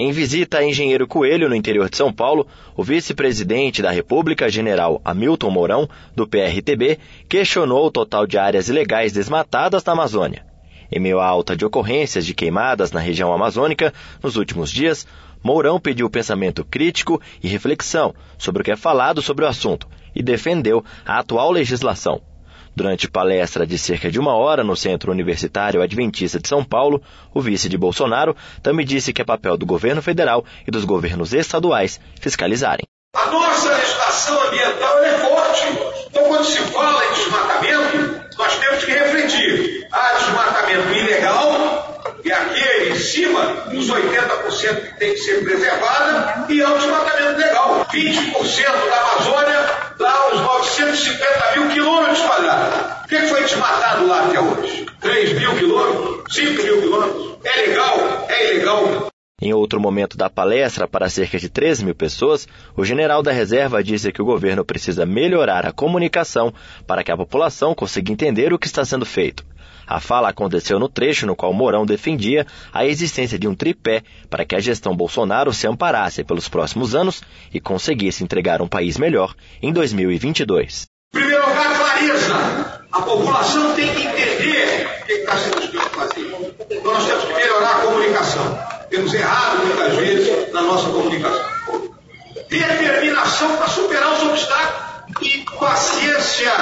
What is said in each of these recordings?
Em visita a Engenheiro Coelho, no interior de São Paulo, o vice-presidente da República, general Hamilton Mourão, do PRTB, questionou o total de áreas ilegais desmatadas na Amazônia. Em meio à alta de ocorrências de queimadas na região amazônica, nos últimos dias, Mourão pediu pensamento crítico e reflexão sobre o que é falado sobre o assunto e defendeu a atual legislação. Durante palestra de cerca de 1 hora no Centro Universitário Adventista de São Paulo, o vice de Bolsonaro também disse que é papel do governo federal e dos governos estaduais fiscalizarem. A nossa legislação ambiental é forte. Então, quando se fala em desmatamento, nós temos que refletir. Há desmatamento ilegal, e aquele em cima dos 80% que tem que ser preservada, e há o desmatamento legal. 20% da Amazônia dá uns 950 mil quilômetros quadrados. O que foi desmatado lá até hoje? 3 mil quilômetros? 5 mil quilômetros? É legal? É ilegal? Em outro momento da palestra, para cerca de 3 mil pessoas, o general da reserva disse que o governo precisa melhorar a comunicação para que a população consiga entender o que está sendo feito. A fala aconteceu no trecho no qual Mourão defendia a existência de um tripé para que a gestão Bolsonaro se amparasse pelos próximos anos e conseguisse entregar um país melhor em 2022. Em primeiro lugar, clareza. A população tem que entender o que está sendo escrito fazer. Então nós temos que melhorar a comunicação. Temos errado muitas vezes na nossa comunicação. Determinação para superar os obstáculos e paciência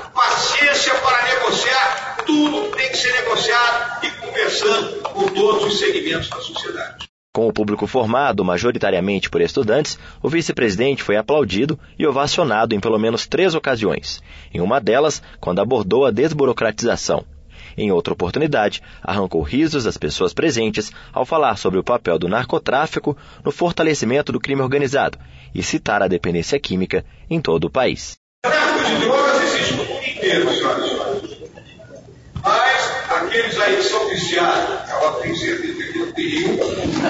para negociar. Tudo tem que ser negociado e conversando com todos os segmentos da sociedade. Com o público formado majoritariamente por estudantes, o vice-presidente foi aplaudido e ovacionado em pelo menos 3 ocasiões. Em uma delas, quando abordou a desburocratização. Em outra oportunidade, arrancou risos das pessoas presentes ao falar sobre o papel do narcotráfico no fortalecimento do crime organizado e citar a dependência química em todo o país. O tráfico de drogas existe no mundo inteiro, senhoras e senhores. Mas aqueles aí que são viciados, ela tem certeza que não tem que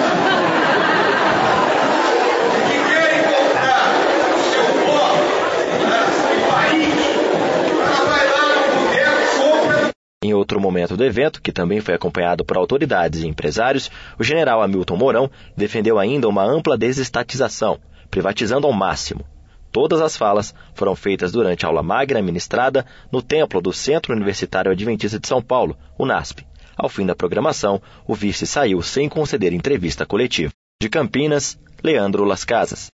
querem comprar o seu bloco em Paris, ela vai lá no boteco e compra. Em outro momento do evento, que também foi acompanhado por autoridades e empresários, o general Hamilton Mourão defendeu ainda uma ampla desestatização, privatizando ao máximo. Todas as falas foram feitas durante aula magna ministrada no templo do Centro Universitário Adventista de São Paulo, o NASP. Ao fim da programação, o vice saiu sem conceder entrevista coletiva. De Campinas, Leandro Las Casas.